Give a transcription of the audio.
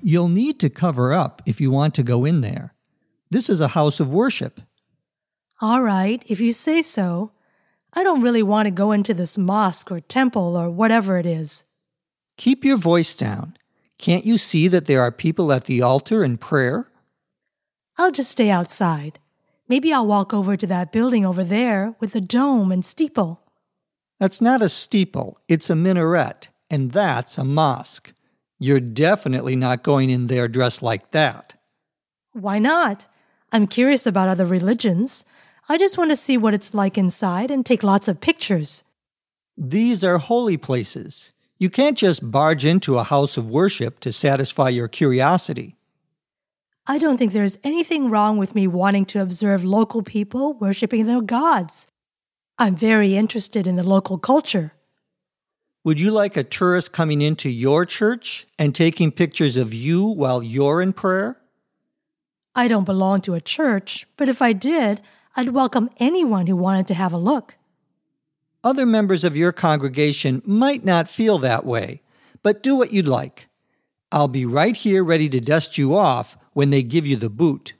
You'll need to cover up if you want to go in there. This is a house of worship. All right, if you say so. I don't really want to go into this mosque or temple or whatever it is. Keep your voice down. Can't you see that there are people at the altar in prayer? I'll just stay outside. Maybe I'll walk over to that building over there with the dome and steeple. That's not a steeple, it's a minaret, and that's a mosque. You're definitely not going in there dressed like that. Why not? I'm curious about other religions. I just want to see what it's like inside and take lots of pictures. These are holy places. You can't just barge into a house of worship to satisfy your curiosity. I don't think there's anything wrong with me wanting to observe local people worshiping their gods. I'm very interested in the local culture. Would you like a tourist coming into your church and taking pictures of you while you're in prayer? I don't belong to a church, but if I did, I'd welcome anyone who wanted to have a look. Other members of your congregation might not feel that way, but do what you'd like. I'll be right here ready to dust you off when they give you the boot.